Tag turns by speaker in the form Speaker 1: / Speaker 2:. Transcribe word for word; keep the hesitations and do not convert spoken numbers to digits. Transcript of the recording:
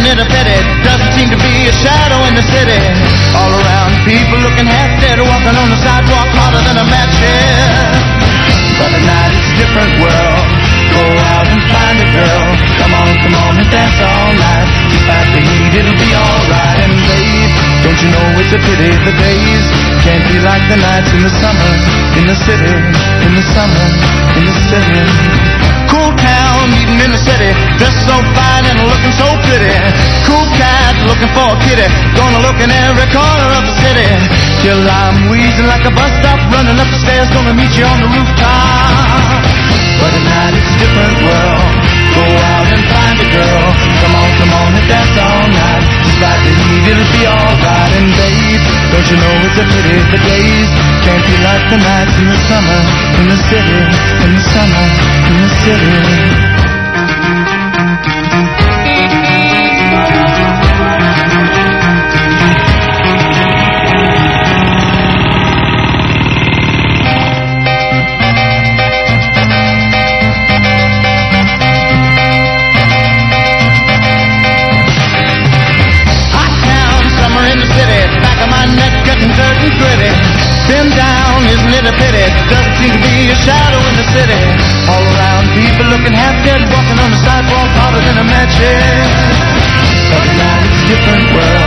Speaker 1: isn't it a pity? Doesn't seem to be a shadow in the city. All around, people looking half dead, walking on the sidewalk harder than a match head. But at night it's a different world. Go out and find a girl. Come on, come on and dance all night. Despite the heat, it'll be alright. And babe, don't you know it's a pity the days can't be like the nights in the summer, in the city, in the summer, in the city. Cool town, meeting in the city, dressed so fine and looking so pretty. Cool cat, looking for a kitty, gonna look in every corner of the city. Till I'm wheezing like a bus stop, running up the stairs, gonna meet you on the rooftop. But at night it's a different world. Go out and find a girl. Come on, come on and dance all night. Despite the heat, it'll be alright. And babe, don't you know it's a pity the days can't be like the nights in the summer, in the city, in the summer, in the city. Been down, isn't it a pity? Doesn't seem to be a shadow in the city. All around, people looking half dead, walking on the sidewalk harder than a match head. But at night it's a different world.